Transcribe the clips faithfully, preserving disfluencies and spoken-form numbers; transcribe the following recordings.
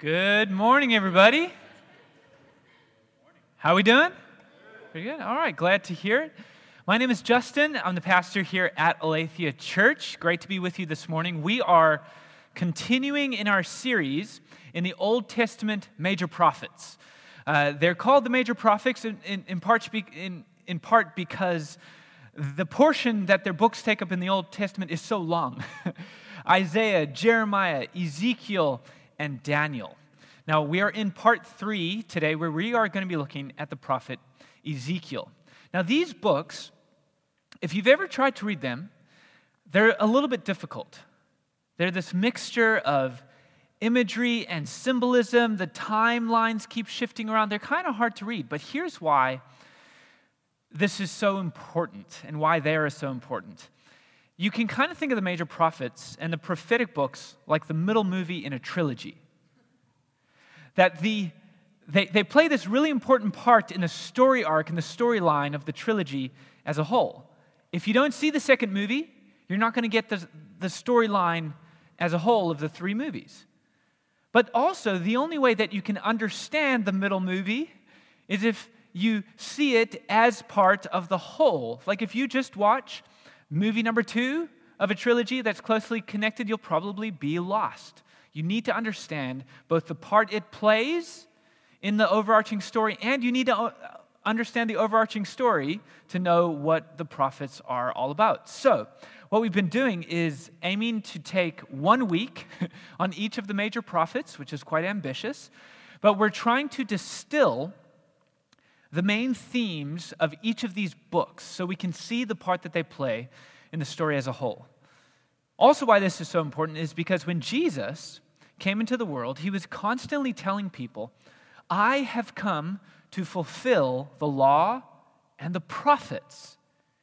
Good morning, everybody. How we doing? Pretty good. All right, glad to hear it. My name is Justin. I'm the pastor here at Aletheia Church. Great to be with you this morning. We are continuing in our series in the Old Testament major prophets. Uh, they're called the major prophets in, in, in, part, in, in part because the portion that their books take up in the Old Testament is so long. Isaiah, Jeremiah, Ezekiel, and Daniel. Now, we are in part three today where we are going to be looking at the prophet Ezekiel. Now, these books, if you've ever tried to read them, they're a little bit difficult. They're this mixture of imagery and symbolism. The timelines keep shifting around. They're kind of hard to read, but here's why this is so important and why they are so important. You can kind of think of the major prophets and the prophetic books like the middle movie in a trilogy. That the they, they play this really important part in the story arc and the storyline of the trilogy as a whole. If you don't see the second movie, you're not going to get the, the storyline as a whole of the three movies. But also, the only way that you can understand the middle movie is if you see it as part of the whole. Like if you just watch movie number two of a trilogy that's closely connected, you'll probably be lost. You need to understand both the part it plays in the overarching story, and you need to understand the overarching story to know what the prophets are all about. So, what we've been doing is aiming to take one week on each of the major prophets, which is quite ambitious, but we're trying to distill the main themes of each of these books so we can see the part that they play in the story as a whole. Also, why this is so important is because when Jesus came into the world, he was constantly telling people, I have come to fulfill the law and the prophets.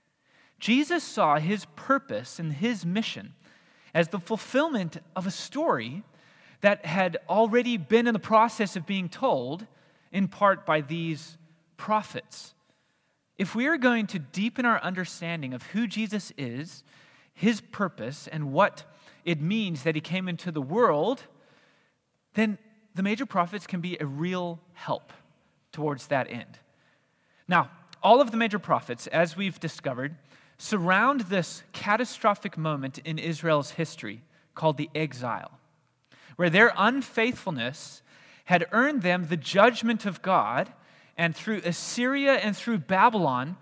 Jesus saw his purpose and his mission as the fulfillment of a story that had already been in the process of being told, in part by these prophets. If we are going to deepen our understanding of who Jesus is, his purpose, and what it means that he came into the world, then the major prophets can be a real help towards that end. Now, all of the major prophets, as we've discovered, surround this catastrophic moment in Israel's history called the exile, where their unfaithfulness had earned them the judgment of God. And through Assyria and through Babylon,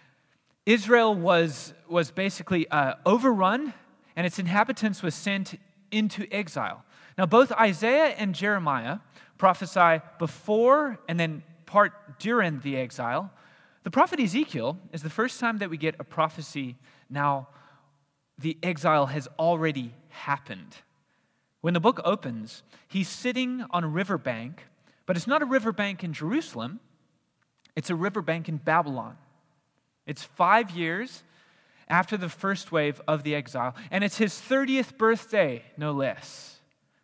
Israel was, was basically uh, overrun, and its inhabitants was sent into exile. Now, both Isaiah and Jeremiah prophesy before and then part during the exile. The prophet Ezekiel is the first time that we get a prophecy now the exile has already happened. When the book opens, he's sitting on a riverbank, but it's not a riverbank in Jerusalem. It's a riverbank in Babylon. It's five years after the first wave of the exile, and it's his thirtieth birthday, no less.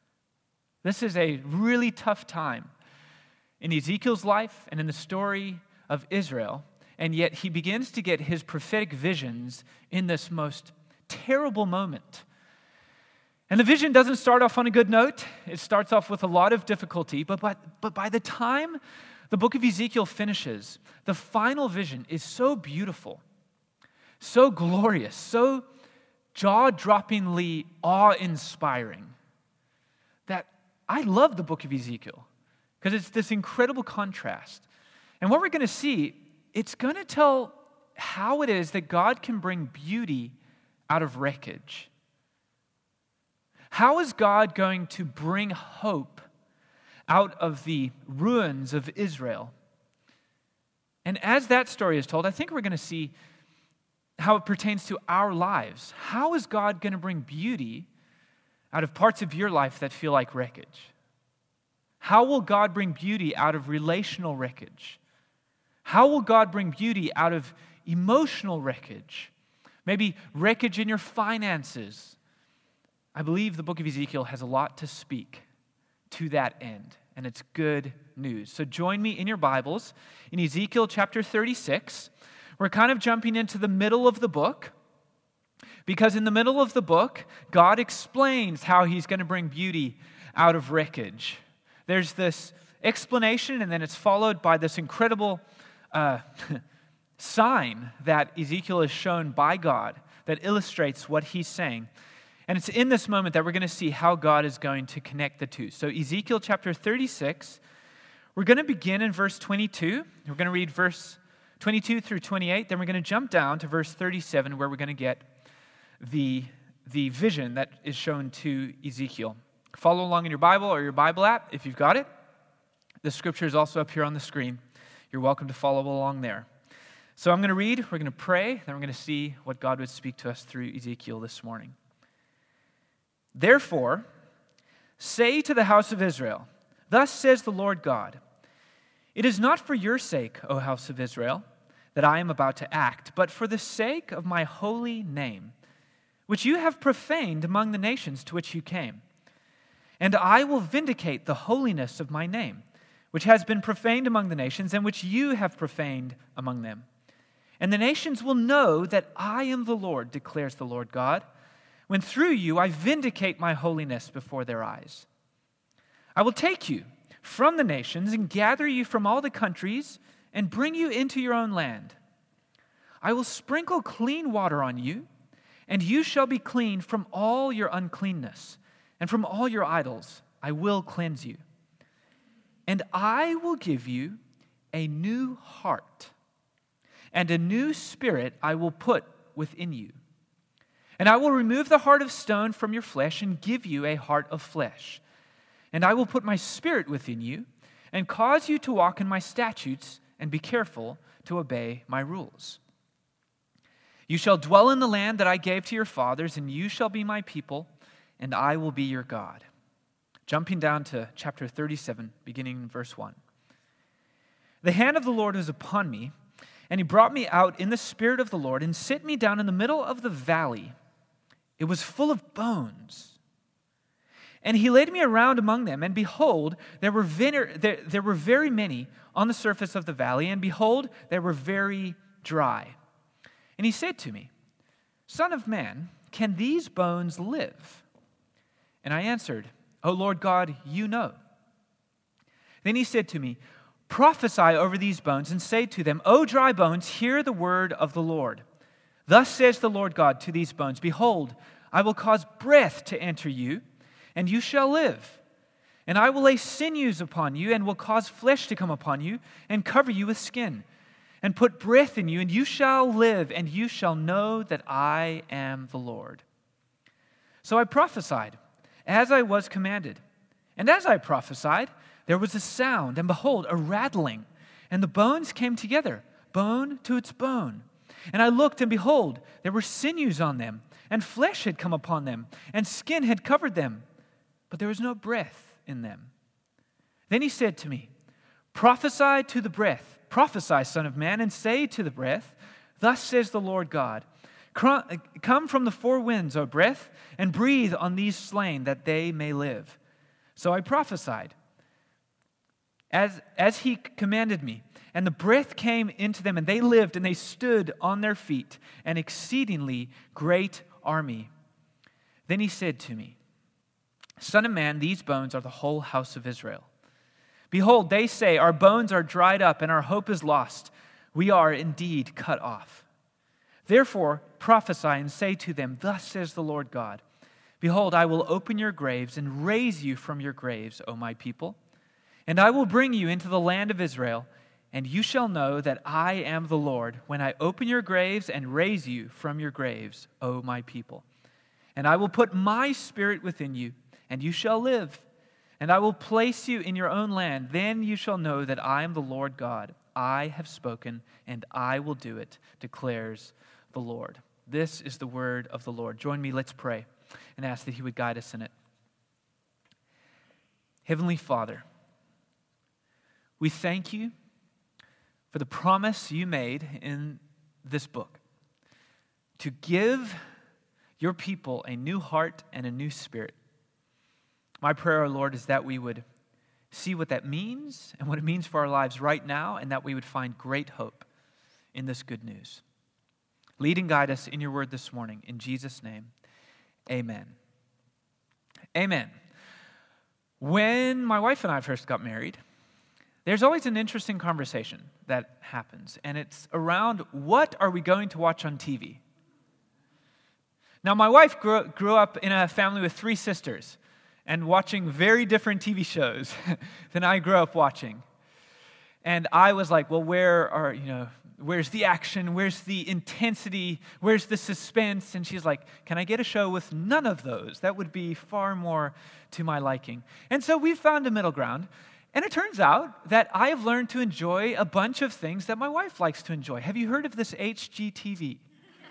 This is a really tough time in Ezekiel's life and in the story of Israel, and yet he begins to get his prophetic visions in this most terrible moment. And the vision doesn't start off on a good note. It starts off with a lot of difficulty, but by, but by the time the book of Ezekiel finishes, the final vision is so beautiful, so glorious, so jaw-droppingly awe-inspiring that I love the book of Ezekiel because it's this incredible contrast. And what we're going to see, it's going to tell how it is that God can bring beauty out of wreckage. How is God going to bring hope out of the ruins of Israel? And as that story is told, I think we're going to see how it pertains to our lives. How is God going to bring beauty out of parts of your life that feel like wreckage? How will God bring beauty out of relational wreckage? How will God bring beauty out of emotional wreckage? Maybe wreckage in your finances. I believe the book of Ezekiel has a lot to speak to that end, and it's good news. So join me in your Bibles in Ezekiel chapter thirty-six. We're kind of jumping into the middle of the book, because in the middle of the book, God explains how he's going to bring beauty out of wreckage. there's this explanation, and then it's followed by this incredible uh, sign that Ezekiel is shown by God that illustrates what he's saying. And it's in this moment that we're going to see how God is going to connect the two. So Ezekiel chapter thirty-six, we're going to begin in verse twenty-two. We're going to read verse twenty-two through twenty-eight. Then we're going to jump down to verse thirty-seven, where we're going to get the, the vision that is shown to Ezekiel. Follow along in your Bible or your Bible app if you've got it. The scripture is also up here on the screen. You're welcome to follow along there. So I'm going to read, we're going to pray, then we're going to see what God would speak to us through Ezekiel this morning. Therefore, say to the house of Israel, thus says the Lord God, it is not for your sake, O house of Israel, that I am about to act, but for the sake of my holy name, which you have profaned among the nations to which you came. And I will vindicate the holiness of my name, which has been profaned among the nations, and which you have profaned among them. And the nations will know that I am the Lord, declares the Lord God, when through you I vindicate my holiness before their eyes. I will take you from the nations and gather you from all the countries and bring you into your own land. I will sprinkle clean water on you, and you shall be clean from all your uncleanness, and from all your idols I will cleanse you. And I will give you a new heart, and a new spirit I will put within you. And I will remove the heart of stone from your flesh and give you a heart of flesh. And I will put my spirit within you and cause you to walk in my statutes and be careful to obey my rules. You shall dwell in the land that I gave to your fathers, and you shall be my people, and I will be your God. Jumping down to chapter thirty-seven, beginning in verse one. The hand of the Lord was upon me, and he brought me out in the spirit of the Lord and set me down in the middle of the valley. It was full of bones. And he laid me around among them, and behold, there were, vener- there, there were very many on the surface of the valley, and behold, they were very dry. And he said to me, Son of man, can these bones live? And I answered, O Lord God, you know. Then he said to me, Prophesy over these bones, and say to them, O dry bones, hear the word of the Lord. Thus says the Lord God to these bones, Behold, I will cause breath to enter you, and you shall live. And I will lay sinews upon you, and will cause flesh to come upon you, and cover you with skin, and put breath in you, and you shall live, and you shall know that I am the Lord. So I prophesied, as I was commanded. And as I prophesied, there was a sound, and behold, a rattling, and the bones came together, bone to its bone. And I looked, and behold, there were sinews on them, and flesh had come upon them, and skin had covered them, but there was no breath in them. Then he said to me, Prophesy to the breath, prophesy, son of man, and say to the breath, Thus says the Lord God, Come from the four winds, O breath, and breathe on these slain, that they may live. So I prophesied, as, as he commanded me, and the breath came into them, and they lived, and they stood on their feet, an exceedingly great army. Then he said to me, Son of man, these bones are the whole house of Israel. Behold, they say, Our bones are dried up, and our hope is lost. We are indeed cut off. Therefore prophesy and say to them, Thus says the Lord God, Behold, I will open your graves and raise you from your graves, O my people, and I will bring you into the land of Israel, and you shall know that I am the Lord when I open your graves and raise you from your graves, O my people. And I will put my spirit within you, and you shall live. And I will place you in your own land. Then you shall know that I am the Lord God. I have spoken, and I will do it, declares the Lord. This is the word of the Lord. Join me, let's pray, and ask that he would guide us in it. Heavenly Father, we thank you for the promise you made in this book to give your people a new heart and a new spirit. My prayer, Lord, is that we would see what that means and what it means for our lives right now, and that we would find great hope in this good news. Lead and guide us in your word this morning. In Jesus' name, amen. Amen. When my wife and I first got married, there's always an interesting conversation that happens, and it's around what are we going to watch on T V? Now, my wife grew, grew up in a family with three sisters and watching very different T V shows than I grew up watching. And I was like, well, where are, you know, where's the action? Where's the intensity? Where's the suspense? And she's like, can I get a show with none of those? That would be far more to my liking. And so we found a middle ground. And it turns out that I have learned to enjoy a bunch of things that my wife likes to enjoy. Have you heard of this H G T V?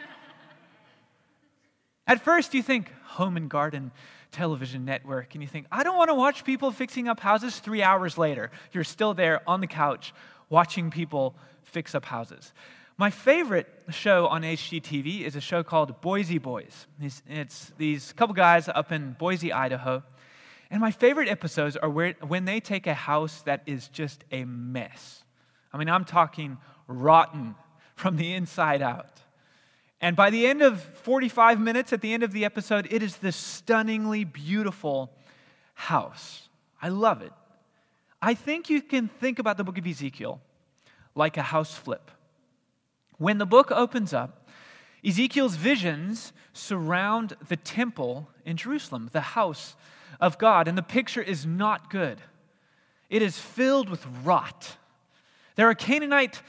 At first, you think Home and Garden Television Network, and you think, I don't want to watch people fixing up houses. Three hours later, you're still there on the couch watching people fix up houses. My favorite show on H G T V is a show called Boise Boys. It's, it's these couple guys up in Boise, Idaho. And my favorite episodes are where, when they take a house that is just a mess. I mean, I'm talking rotten from the inside out. And by the end of forty-five minutes, at the end of the episode, it is this stunningly beautiful house. I love it. I think you can think about the book of Ezekiel like a house flip. When the book opens up, Ezekiel's visions surround the temple in Jerusalem, the house of God, and the picture is not good. It is filled with rot. There are Canaanite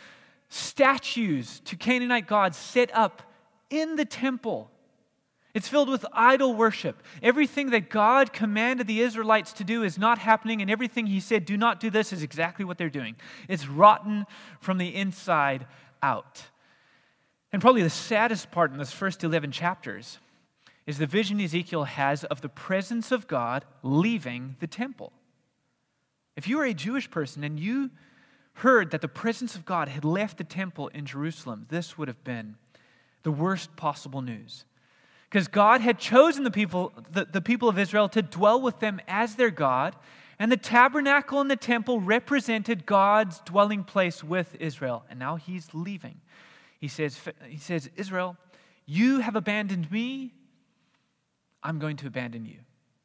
statues to Canaanite gods set up in the temple. It's filled with idol worship. Everything that God commanded the Israelites to do is not happening, and everything he said, do not do this, is exactly what they're doing. It's rotten from the inside out. And probably the saddest part in this first eleven chapters is the vision Ezekiel has of the presence of God leaving the temple. If you were a Jewish person and you heard that the presence of God had left the temple in Jerusalem, this would have been the worst possible news. Because God had chosen the people, the, the people of Israel to dwell with them as their God, and the tabernacle and the temple represented God's dwelling place with Israel. And now he's leaving. He says, he says, Israel, you have abandoned me, I'm going to abandon you.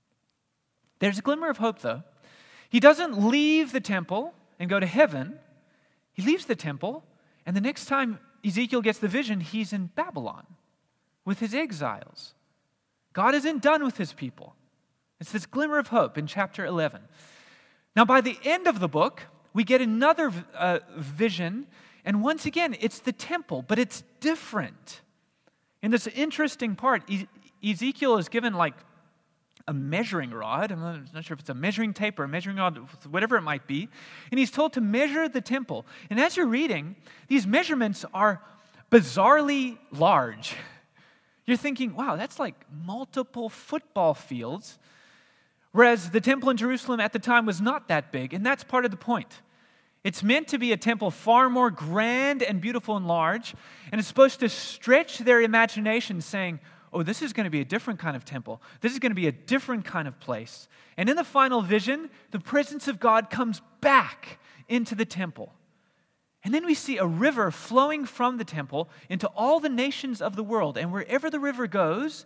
There's a glimmer of hope, though. He doesn't leave the temple and go to heaven. He leaves the temple, and the next time Ezekiel gets the vision, he's in Babylon with his exiles. God isn't done with his people. It's this glimmer of hope in chapter eleven. Now, by the end of the book, we get another uh, vision, and once again, it's the temple, but it's different. In this interesting part, e- Ezekiel is given like a measuring rod. I'm not sure if it's a measuring tape or a measuring rod, whatever it might be. And he's told to measure the temple. And as you're reading, these measurements are bizarrely large. You're thinking, wow, that's like multiple football fields. Whereas the temple in Jerusalem at the time was not that big. And that's part of the point. It's meant to be a temple far more grand and beautiful and large. And it's supposed to stretch their imagination saying, oh, this is going to be a different kind of temple. This is going to be a different kind of place. And in the final vision, the presence of God comes back into the temple. And then we see a river flowing from the temple into all the nations of the world. And wherever the river goes,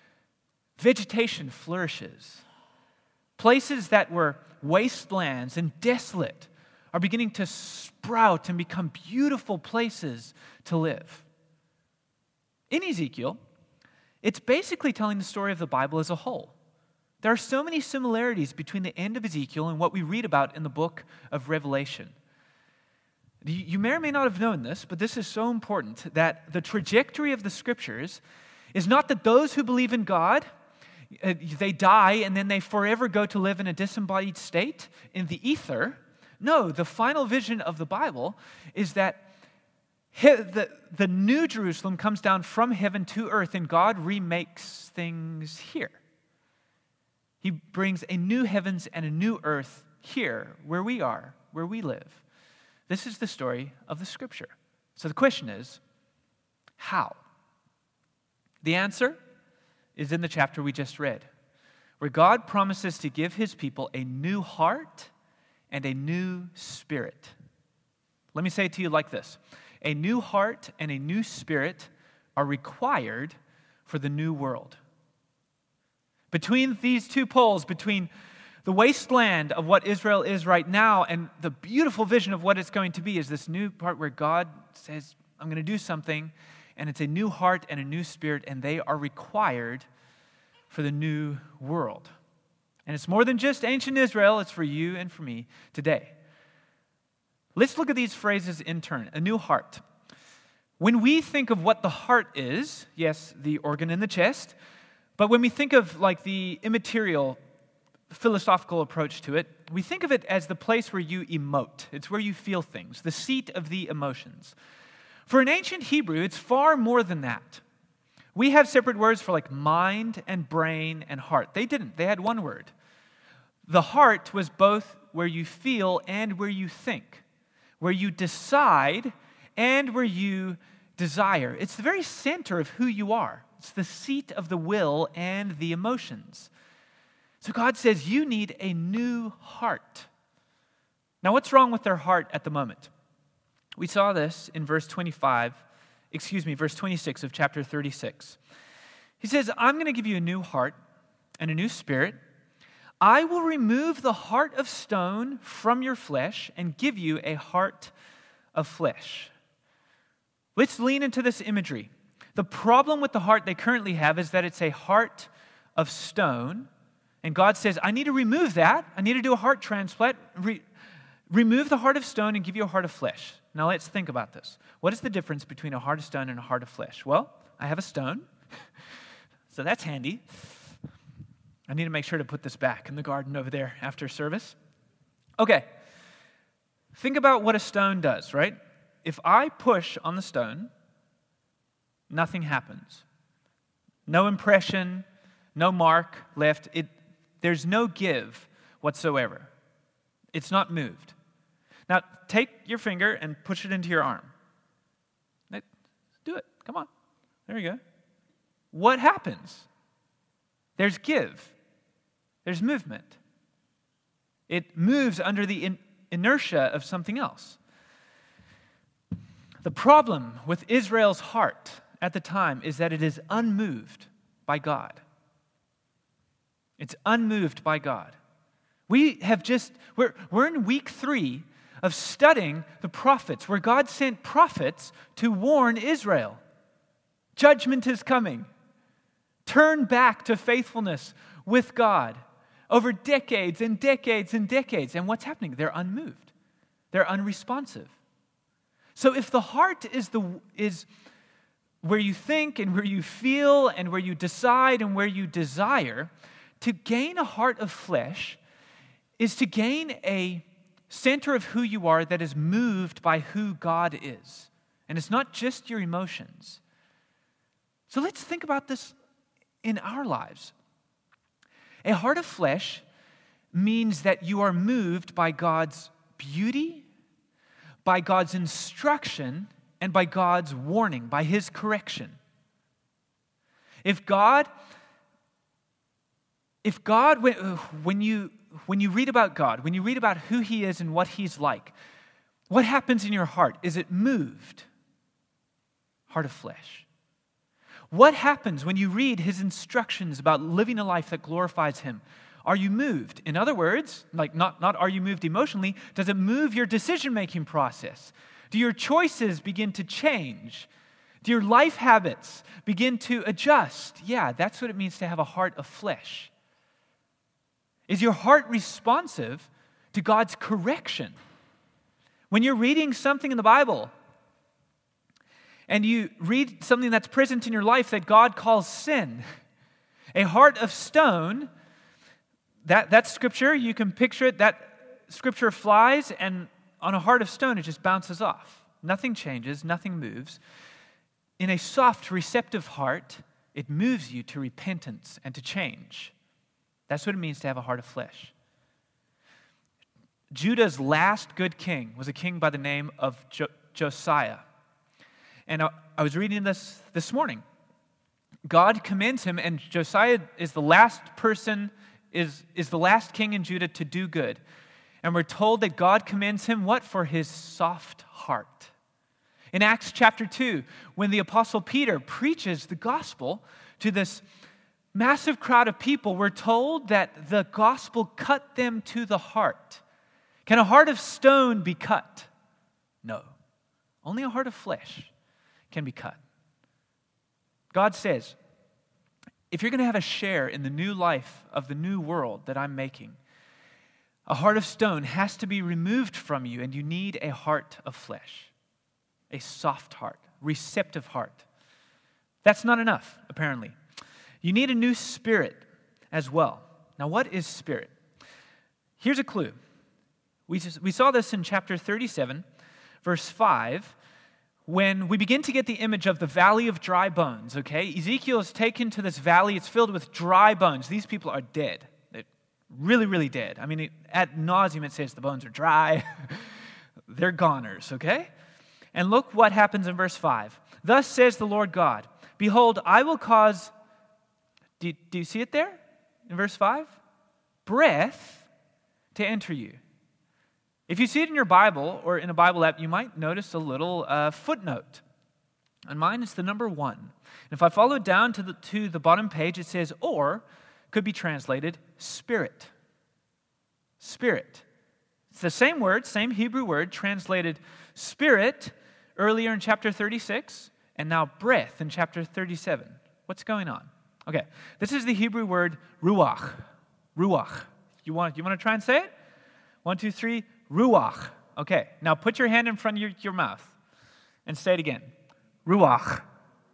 vegetation flourishes. Places that were wastelands and desolate are beginning to sprout and become beautiful places to live. In Ezekiel, it's basically telling the story of the Bible as a whole. There are so many similarities between the end of Ezekiel and what we read about in the book of Revelation. You may or may not have known this, but this is so important that the trajectory of the Scriptures is not that those who believe in God, uh, they die and then they forever go to live in a disembodied state in the ether. No, the final vision of the Bible is that he, the, the new Jerusalem comes down from heaven to earth and God remakes things here. He brings a new heavens and a new earth here, where we are, where we live. This is the story of the Scripture. So the question is, how? The answer is in the chapter we just read, where God promises to give his people a new heart and a new spirit. Let me say it to you like this. A new heart and a new spirit are required for the new world. Between these two poles, between The wasteland of what Israel is right now and the beautiful vision of what it's going to be is this new part where God says, I'm going to do something, and it's a new heart and a new spirit, and they are required for the new world. And it's more than just ancient Israel, it's for you and for me today. Let's look at these phrases in turn. A new heart. When we think of what the heart is, yes, the organ in the chest, but when we think of like the immaterial philosophical approach to it, we think of it as the place where you emote. It's where you feel things, the seat of the emotions. For an ancient Hebrew, it's far more than that. We have separate words for like mind and brain and heart. They didn't. They had one word. The heart was both where you feel and where you think, where you decide and where you desire. It's the very center of who you are. It's the seat of the will and the emotions. So God says, you need a new heart. Now, what's wrong with their heart at the moment? We saw this in verse twenty-five, excuse me, verse twenty-six of chapter thirty-six. He says, I'm going to give you a new heart and a new spirit. I will remove the heart of stone from your flesh and give you a heart of flesh. Let's lean into this imagery. The problem with the heart they currently have is that it's a heart of stone. And God says, I need to remove that. I need to do a heart transplant. Re- remove the heart of stone and give you a heart of flesh. Now let's think about this. What is the difference between a heart of stone and a heart of flesh? Well, I have a stone, so that's handy. I need to make sure to put this back in the garden over there after service. Okay, think about what a stone does, right? If I push on the stone, nothing happens. No impression, no mark left. It There's no give whatsoever. It's not moved. Now, take your finger and push it into your arm. Do it. Come on. There you go. What happens? There's give. There's movement. It moves under the in- inertia of something else. The problem with Israel's heart at the time is that it is unmoved by God. It's unmoved by God. We have just, we're, we're in week three of studying the prophets, where God sent prophets to warn Israel. Judgment is coming. Turn back to faithfulness with God over decades and decades and decades. And what's happening? They're unmoved. They're unresponsive. So if the heart is the is where you think and where you feel and where you decide and where you desire, to gain a heart of flesh is to gain a center of who you are that is moved by who God is. And it's not just your emotions. So let's think about this in our lives. A heart of flesh means that you are moved by God's beauty, by God's instruction, and by God's warning, by His correction. If God, if God, when, when you when you read about God, when you read about who He is and what He's like, what happens in your heart? Is it moved? Heart of flesh. What happens when you read His instructions about living a life that glorifies Him? Are you moved? In other words, like not, not are you moved emotionally, does it move your decision-making process? Do your choices begin to change? Do your life habits begin to adjust? Yeah, that's what it means to have a heart of flesh. Is your heart responsive to God's correction? When you're reading something in the Bible and you read something that's present in your life that God calls sin, a heart of stone, that, that scripture, you can picture it, that scripture flies, and on a heart of stone, it just bounces off. Nothing changes, nothing moves. In a soft, receptive heart, it moves you to repentance and to change. That's what it means to have a heart of flesh. Judah's last good king was a king by the name of jo- Josiah. And I, I was reading this this morning. God commends him, and Josiah is the last person, is, is the last king in Judah to do good. And we're told that God commends him, what? For his soft heart. In Acts chapter two, when the Apostle Peter preaches the gospel to this massive crowd of people were told that the gospel cut them to the heart. Can a heart of stone be cut? No. Only a heart of flesh can be cut. God says, if you're going to have a share in the new life of the new world that I'm making, a heart of stone has to be removed from you, and you need a heart of flesh, a soft heart, receptive heart. That's not enough, apparently. You need a new spirit as well. Now, what is spirit? Here's a clue. We, just, we saw this in chapter thirty-seven, verse five, when we begin to get the image of the valley of dry bones, okay? Ezekiel is taken to this valley. It's filled with dry bones. These people are dead. They're really, really dead. I mean, it, ad nauseum it says the bones are dry. They're goners, okay? And look what happens in verse five. Thus says the Lord God, behold, I will cause, do, do you see it there in verse five? Breath to enter you. If you see it in your Bible or in a Bible app, you might notice a little uh, footnote. On mine, it's the number one. And if I follow it down to the, to the bottom page, it says, or, could be translated, spirit. Spirit. It's the same word, same Hebrew word, translated spirit earlier in chapter thirty-six, and now breath in chapter thirty-seven. What's going on? Okay, this is the Hebrew word ruach. Ruach. You want, you want to try and say it? One, two, three. Ruach. Okay, now put your hand in front of your, your mouth and say it again. Ruach.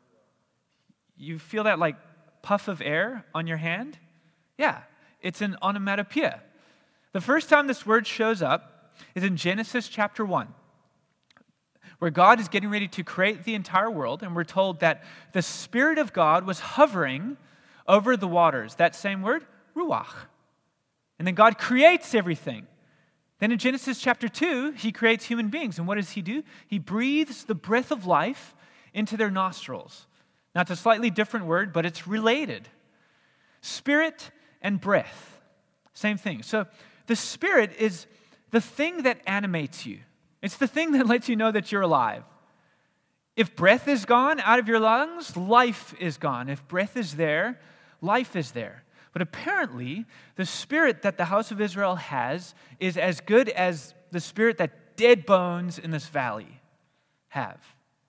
You feel that like puff of air on your hand? Yeah, it's an onomatopoeia. The first time this word shows up is in Genesis chapter one, where God is getting ready to create the entire world, and we're told that the Spirit of God was hovering over the waters. That same word, ruach. And then God creates everything. Then in Genesis chapter two, he creates human beings. And what does he do? He breathes the breath of life into their nostrils. Now, it's a slightly different word, but it's related. Spirit and breath, same thing. So the Spirit is the thing that animates you. It's the thing that lets you know that you're alive. If breath is gone out of your lungs, life is gone. If breath is there, life is there. But apparently, the spirit that the house of Israel has is as good as the spirit that dead bones in this valley have.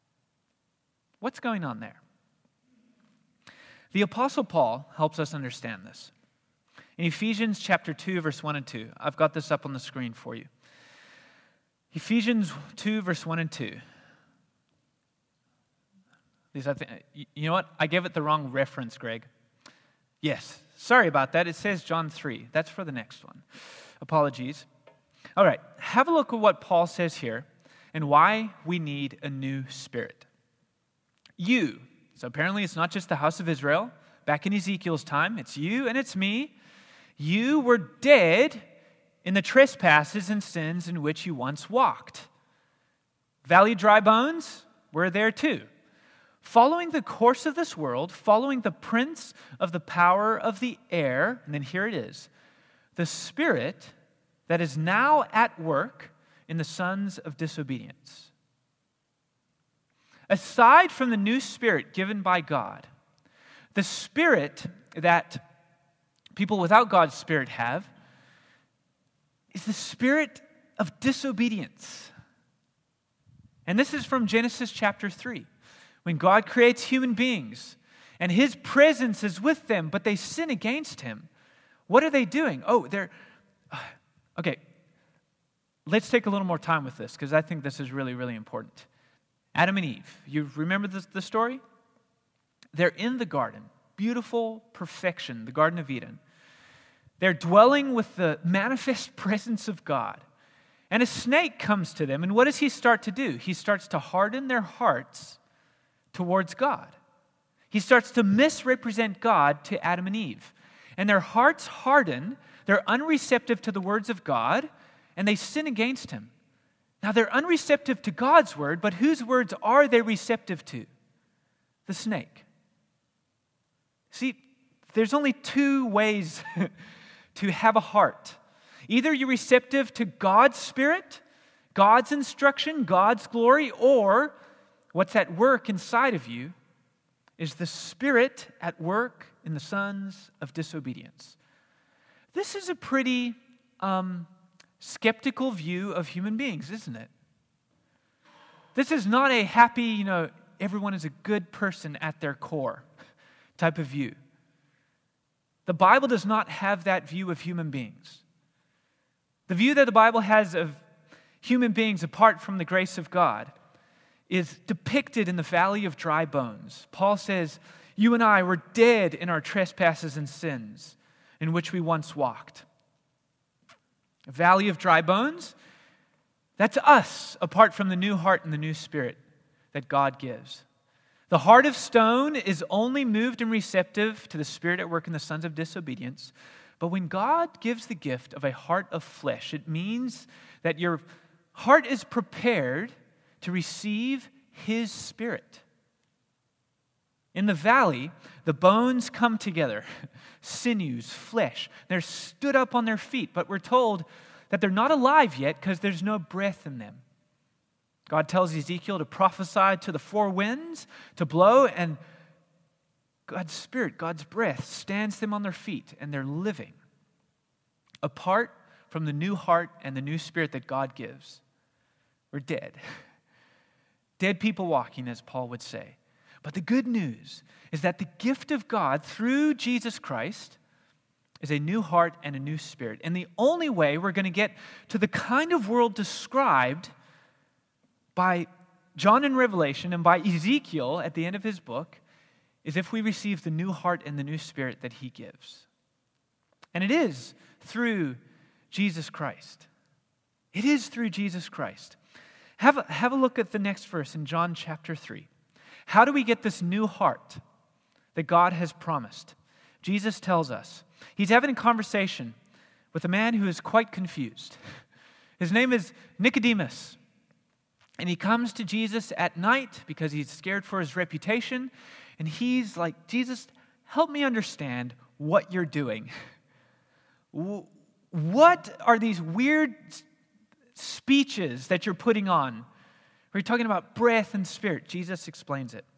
What's going on there? The Apostle Paul helps us understand this. In Ephesians chapter two, verse one and two, I've got this up on the screen for you. Ephesians two, verse one and two. These, I think, you know what? I gave it the wrong reference, Greg. Yes. Sorry about that. It says John three. That's for the next one. Apologies. All right. Have a look at what Paul says here and why we need a new spirit. You. So apparently it's not just the house of Israel. Back in Ezekiel's time, it's you and it's me. You were dead in the trespasses and sins in which you once walked. Valley dry bones, we're there too. Following the course of this world, following the prince of the power of the air, and then here it is, the spirit that is now at work in the sons of disobedience. Aside from the new spirit given by God, the spirit that people without God's spirit have is the spirit of disobedience. And this is from Genesis chapter three. When God creates human beings and his presence is with them, but they sin against him, what are they doing? Oh, they're... Okay, let's take a little more time with this because I think this is really, really important. Adam and Eve, you remember the, the story? They're in the garden, beautiful perfection, the Garden of Eden. They're dwelling with the manifest presence of God. And a snake comes to them, and what does he start to do? He starts to harden their hearts towards God. He starts to misrepresent God to Adam and Eve. And their hearts harden, they're unreceptive to the words of God, and they sin against him. Now they're unreceptive to God's word, but whose words are they receptive to? The snake. See, there's only two ways to have a heart. Either you're receptive to God's spirit, God's instruction, God's glory, or what's at work inside of you is the spirit at work in the sons of disobedience. This is a pretty um, skeptical view of human beings, isn't it? This is not a happy, you know, everyone is a good person at their core type of view. The Bible does not have that view of human beings. The view that the Bible has of human beings apart from the grace of God is depicted in the valley of dry bones. Paul says, you and I were dead in our trespasses and sins in which we once walked. A valley of dry bones, that's us apart from the new heart and the new spirit that God gives. The heart of stone is only moved and receptive to the Spirit at work in the sons of disobedience. But when God gives the gift of a heart of flesh, it means that your heart is prepared to receive His Spirit. In the valley, the bones come together, sinews, flesh. They're stood up on their feet, but we're told that they're not alive yet because there's no breath in them. God tells Ezekiel to prophesy to the four winds, to blow, and God's Spirit, God's breath, stands them on their feet, and they're living. Apart from the new heart and the new spirit that God gives, we're dead. Dead people walking, as Paul would say. But the good news is that the gift of God through Jesus Christ is a new heart and a new spirit. And the only way we're going to get to the kind of world described by John in Revelation and by Ezekiel at the end of his book is if we receive the new heart and the new spirit that he gives. And it is through Jesus Christ. It is through Jesus Christ. Have a, have a look at the next verse in John chapter three. How do we get this new heart that God has promised? Jesus tells us. He's having a conversation with a man who is quite confused. His name is Nicodemus. And he comes to Jesus at night because he's scared for his reputation. And he's like, Jesus, help me understand what you're doing. What are these weird speeches that you're putting on? We're talking about breath and spirit. Jesus explains it.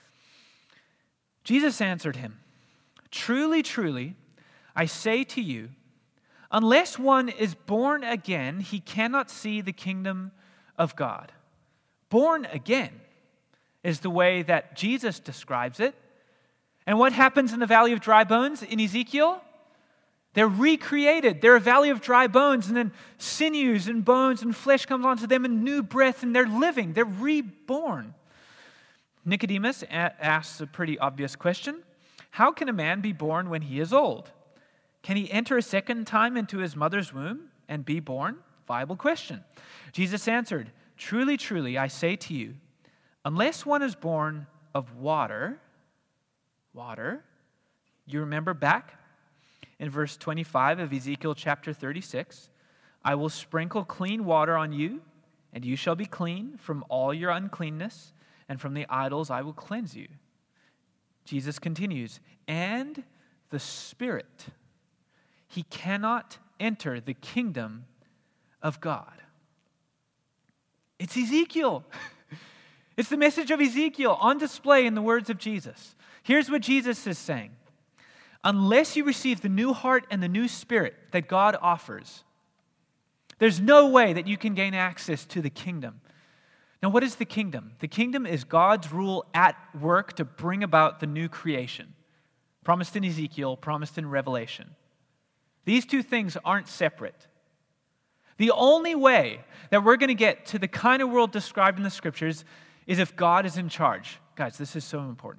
Jesus answered him, truly, truly, I say to you, unless one is born again, he cannot see the kingdom of God. Born again is the way that Jesus describes it. And what happens in the valley of dry bones in Ezekiel? They're recreated. They're a valley of dry bones, and then sinews and bones and flesh comes onto them and new breath, and they're living. They're reborn. Nicodemus asks a pretty obvious question. How can a man be born when he is old? Can he enter a second time into his mother's womb and be born? Viable question. Jesus answered, truly, truly, I say to you, unless one is born of water, water, you remember back in verse twenty-five of Ezekiel chapter thirty-six, I will sprinkle clean water on you, and you shall be clean from all your uncleanness, and from the idols I will cleanse you. Jesus continues, and the Spirit, he cannot enter the kingdom of God. It's Ezekiel. It's the message of Ezekiel on display in the words of Jesus. Here's what Jesus is saying. Unless you receive the new heart and the new spirit that God offers, there's no way that you can gain access to the kingdom. Now, what is the kingdom? The kingdom is God's rule at work to bring about the new creation. Promised in Ezekiel, promised in Revelation. These two things aren't separate. The only way that we're going to get to the kind of world described in the Scriptures is if God is in charge. Guys, this is so important.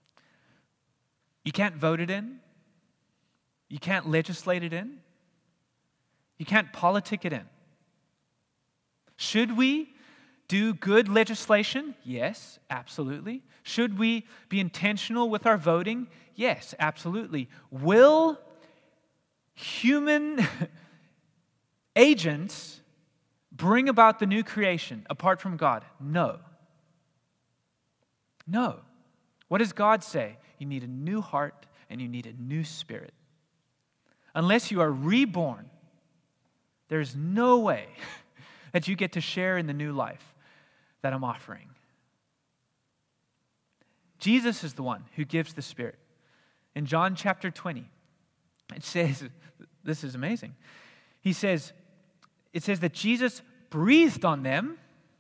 You can't vote it in. You can't legislate it in. You can't politic it in. Should we do good legislation? Yes, absolutely. Should we be intentional with our voting? Yes, absolutely. Will human agents bring about the new creation apart from God? No. No. What does God say? You need a new heart and you need a new spirit. Unless you are reborn, there's no way that you get to share in the new life that I'm offering. Jesus is the one who gives the Spirit. In John chapter twenty, it says, this is amazing. He says, it says that Jesus breathed on them,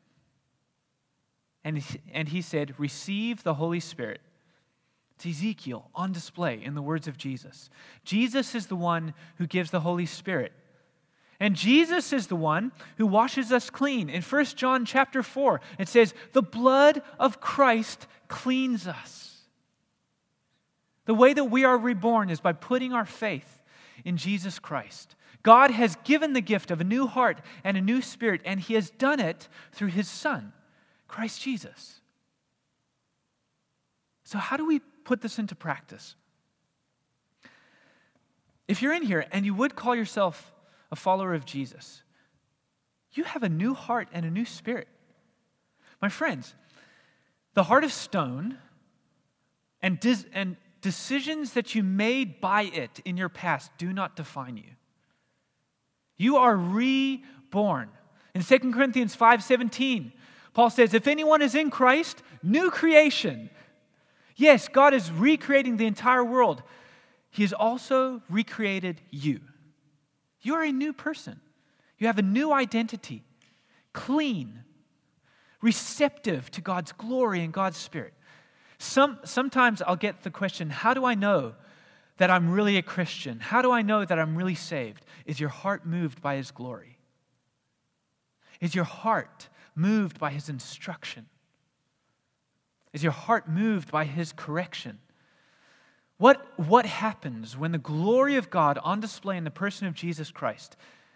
and he, and he said, receive the Holy Spirit. It's Ezekiel on display in the words of Jesus. Jesus is the one who gives the Holy Spirit. And Jesus is the one who washes us clean. In First John chapter four, it says, the blood of Christ cleans us. The way that we are reborn is by putting our faith in Jesus Christ. God has given the gift of a new heart and a new spirit, and He has done it through His Son, Christ Jesus. So how do we put this into practice? If you're in here and you would call yourself a follower of Jesus, you have a new heart and a new spirit. My friends, the heart of stone and, dis- and decisions that you made by it in your past do not define you. You are reborn. In Second Corinthians five seventeen, Paul says, if anyone is in Christ, new creation. Yes, God is recreating the entire world. He has also recreated you. You are a new person. You have a new identity, clean, receptive to God's glory and God's Spirit. Some, sometimes I'll get the question, how do I know that I'm really a Christian? How do I know that I'm really saved? Is your heart moved by His glory? Is your heart moved by His instruction? Is your heart moved by His correction? What, what happens when the glory of God on display in the person of Jesus Christ,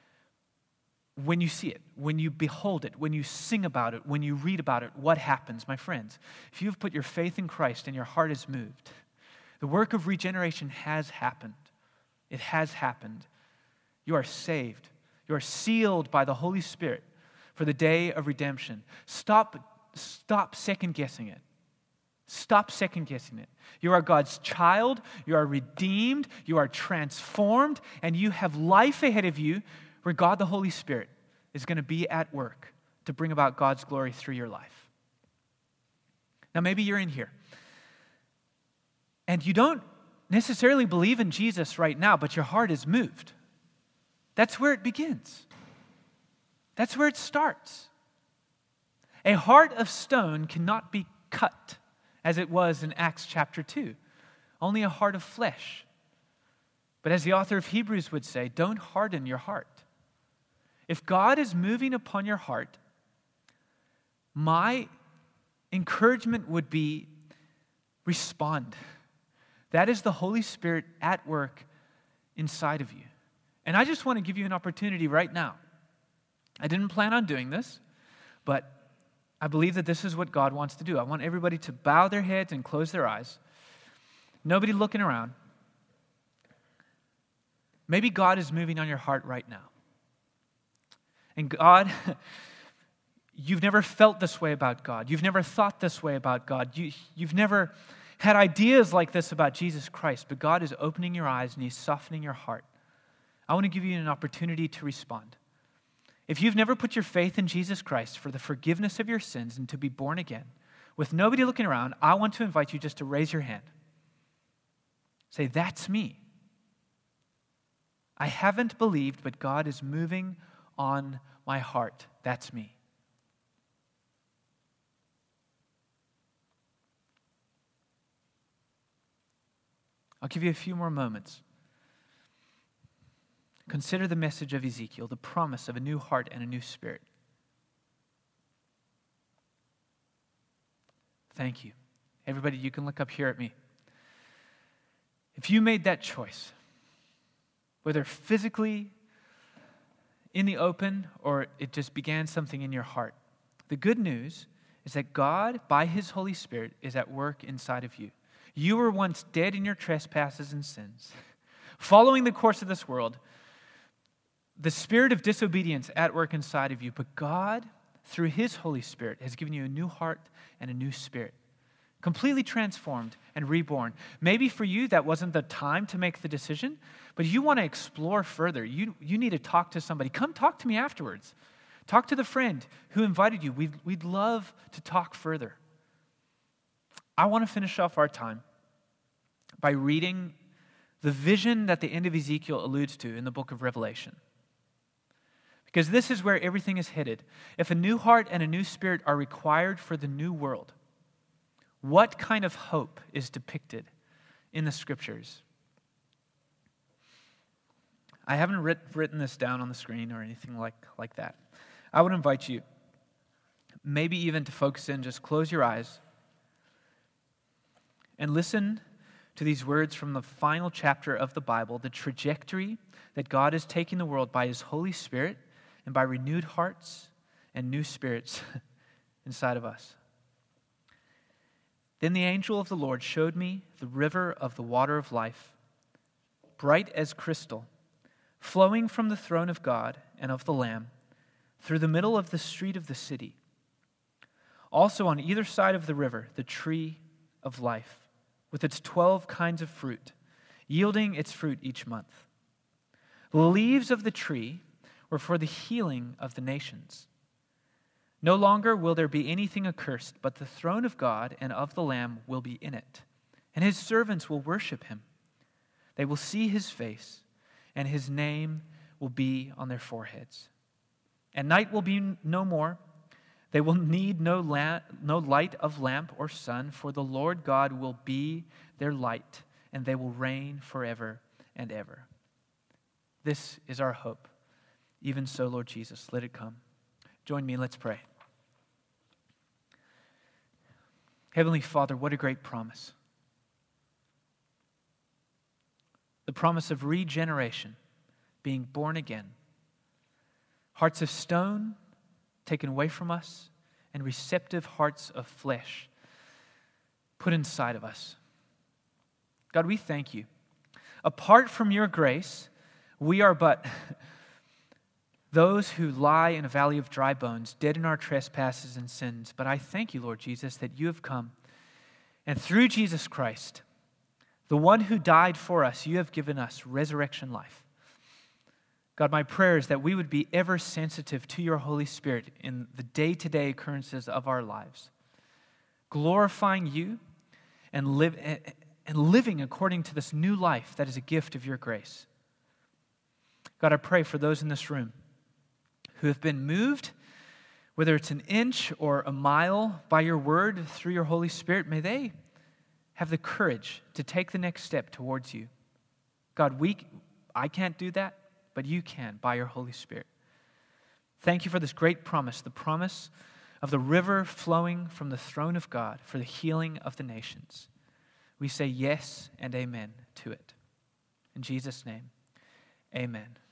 when you see it, when you behold it, when you sing about it, when you read about it, what happens, my friends? If you've put your faith in Christ and your heart is moved, the work of regeneration has happened. It has happened. You are saved. You are sealed by the Holy Spirit for the day of redemption. Stop, stop second-guessing it. Stop second-guessing it. You are God's child. You are redeemed. You are transformed. And you have life ahead of you where God the Holy Spirit is going to be at work to bring about God's glory through your life. Now, maybe you're in here and you don't necessarily believe in Jesus right now, but your heart is moved. That's where it begins. That's where it starts. A heart of stone cannot be cut, as it was in Acts chapter two. Only a heart of flesh. But as the author of Hebrews would say, don't harden your heart. If God is moving upon your heart, my encouragement would be respond. That is the Holy Spirit at work inside of you. And I just want to give you an opportunity right now. I didn't plan on doing this, but I believe that this is what God wants to do. I want everybody to bow their heads and close their eyes. Nobody looking around. Maybe God is moving on your heart right now. And God, you've never felt this way about God. You've never thought this way about God. You, you've never had ideas like this about Jesus Christ, but God is opening your eyes and He's softening your heart. I want to give you an opportunity to respond. If you've never put your faith in Jesus Christ for the forgiveness of your sins and to be born again, with nobody looking around, I want to invite you just to raise your hand. Say, that's me. I haven't believed, but God is moving on my heart. That's me. I'll give you a few more moments. Consider the message of Ezekiel, the promise of a new heart and a new spirit. Thank you. Everybody, you can look up here at me. If you made that choice, whether physically in the open or it just began something in your heart, the good news is that God, by His Holy Spirit, is at work inside of you. You were once dead in your trespasses and sins, following the course of this world, the spirit of disobedience at work inside of you. But God, through His Holy Spirit, has given you a new heart and a new spirit, completely transformed and reborn. Maybe for you, that wasn't the time to make the decision, but you want to explore further. You, you need to talk to somebody. Come talk to me afterwards. Talk to the friend who invited you. We'd, we'd love to talk further. I want to finish off our time by reading the vision that the end of Ezekiel alludes to in the book of Revelation. Because this is where everything is headed. If a new heart and a new spirit are required for the new world, what kind of hope is depicted in the Scriptures? I haven't writ- written this down on the screen or anything like, like that. I would invite you, maybe even to focus in, just close your eyes and listen to these words from the final chapter of the Bible, the trajectory that God is taking the world by His Holy Spirit and by renewed hearts and new spirits inside of us. Then the angel of the Lord showed me the river of the water of life, bright as crystal, flowing from the throne of God and of the Lamb, through the middle of the street of the city. Also on either side of the river, the tree of life, with its twelve kinds of fruit, yielding its fruit each month. The leaves of the tree were for the healing of the nations. No longer will there be anything accursed, but the throne of God and of the Lamb will be in it, and His servants will worship Him. They will see His face, and His name will be on their foreheads. And night will be no more. They will need no, la- no light of lamp or sun, for the Lord God will be their light, and they will reign forever and ever. This is our hope. Even so, Lord Jesus, let it come. Join me, let's pray. Heavenly Father, what a great promise. The promise of regeneration, being born again. Hearts of stone taken away from us, and receptive hearts of flesh put inside of us. God, we thank you. Apart from your grace, we are but those who lie in a valley of dry bones, dead in our trespasses and sins. But I thank you, Lord Jesus, that you have come, and through Jesus Christ, the one who died for us, you have given us resurrection life. God, my prayer is that we would be ever sensitive to your Holy Spirit in the day-to-day occurrences of our lives, glorifying you and, live, and living according to this new life that is a gift of your grace. God, I pray for those in this room who have been moved, whether it's an inch or a mile, by your word through your Holy Spirit. May they have the courage to take the next step towards you. God, we, I can't do that, but you can by your Holy Spirit. Thank you for this great promise, the promise of the river flowing from the throne of God for the healing of the nations. We say yes and amen to it. In Jesus' name, amen.